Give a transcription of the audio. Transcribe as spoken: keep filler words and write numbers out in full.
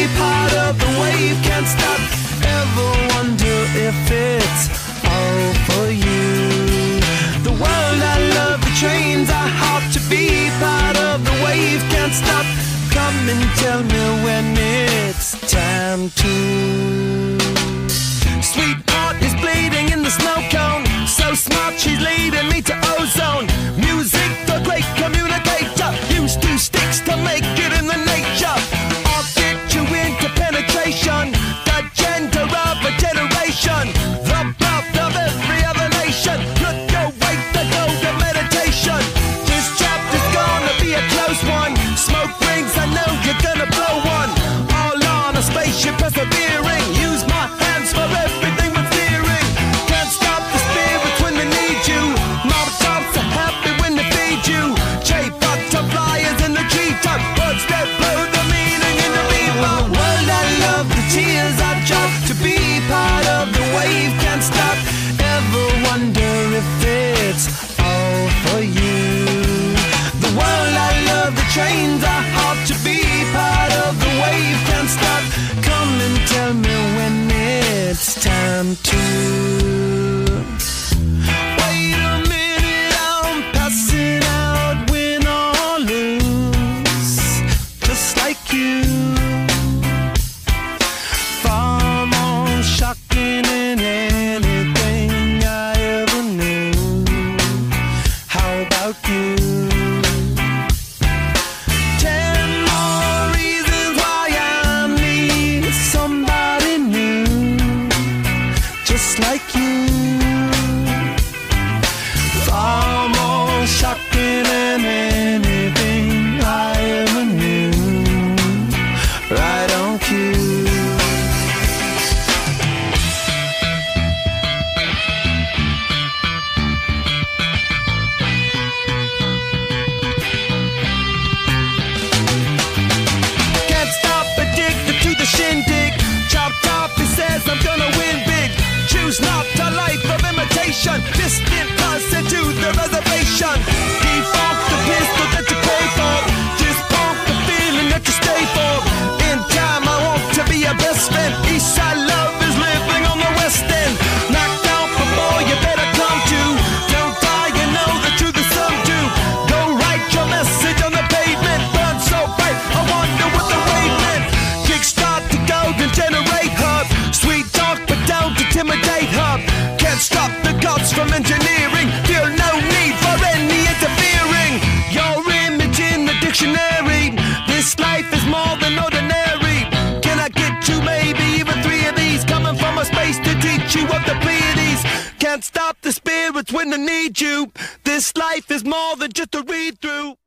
part of the wave. Can't stop, ever wonder if it's all for you. The world I love, the trains are hard to be part of the wave. Can't stop, come and tell me when it's time to. Sweetheart is bleeding in the snow cone. So smart, she's leading me to ozone. Music, the great communicator. Use two sticks to make it in the nature. I'll get you into penetration. The gender of a generation. The birth of every other nation. Look your way to go to meditation. This chapter's gonna be a close one. Smoke rings, I know you're gonna blow one. All on a spaceship persevering. Use my hands for everything but fearing. Can't stop the spirits when they need you. Mob tops are happy when they feed you. J-butterflies in the G-top. Words that blow the meaning in the bebop. World I love, the tears I drop to be part of the wave. Can't stop, ever wonder if it's all for you. The world I love, the trains are hard to be part of the wave. Can't stop, come and tell me when it's time to. Wait a minute, I'm passing out, win or lose, just like you. Far more shocking than anything I ever knew. How about you? Ten more reasons why I need somebody new, just like you. Far more shocking than anything I ever knew. Right on cue. Can't stop, addicted to the shindig. Chop top, he says I'm gonna win big. Choose not a life of imitation. Distant person to the reservation. Default the pistol that you pay for. Just pump the feeling that you stay for. In time I want to be your best friend. Eastside love is living on the west end. Knocked out before you better come to. Don't die, you know the truth is some do. Go write your message on the pavement. Burn so bright, I wonder what the wave meant. Kickstart the golden generate hub. Sweet talk but don't intimidate hub. Can't stop the gods from engineering. Feel no need for any interfering. Your image in the dictionary. This life is more than ordinary. Can I get you maybe even three of these? Coming from a space to teach you of the Pleiades. Can't stop the spirits when they need you. This life is more than just a read through.